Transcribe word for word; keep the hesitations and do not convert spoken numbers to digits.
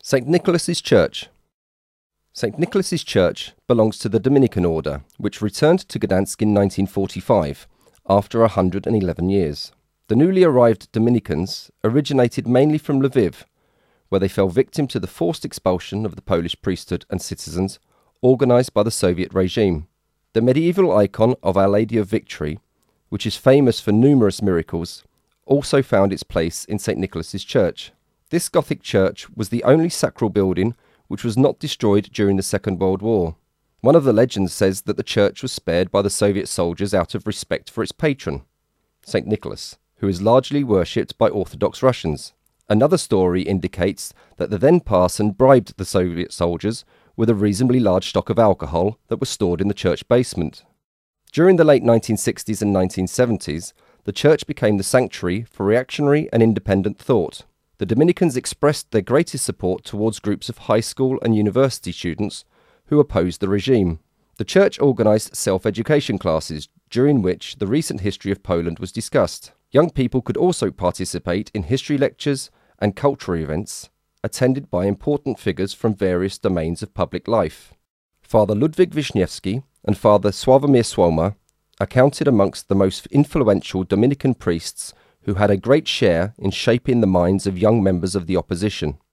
Saint Nicholas's Church. Saint Nicholas's Church belongs to the Dominican order, which returned to Gdansk in nineteen forty-five, after one hundred eleven years. The newly arrived Dominicans originated mainly from Lviv, where they fell victim to the forced expulsion of the Polish priesthood and citizens, organised by the Soviet regime. The medieval icon of Our Lady of Victory, which is famous for numerous miracles, also found its place in Saint Nicholas's Church. This Gothic church was the only sacral building which was not destroyed during the Second World War. One of the legends says that the church was spared by the Soviet soldiers out of respect for its patron, Saint Nicholas, who is largely worshipped by Orthodox Russians. Another story indicates that the then parson bribed the Soviet soldiers with a reasonably large stock of alcohol that was stored in the church basement. During the late nineteen sixties and nineteen seventies, the church became the sanctuary for reactionary and independent thought. The Dominicans expressed their greatest support towards groups of high school and university students who opposed the regime. The church organised self-education classes, during which the recent history of Poland was discussed. Young people could also participate in history lectures and cultural events, attended by important figures from various domains of public life. Father Ludwik Wiśniewski and Father Sławomir Słoma are counted amongst the most influential Dominican priests who had a great share in shaping the minds of young members of the opposition.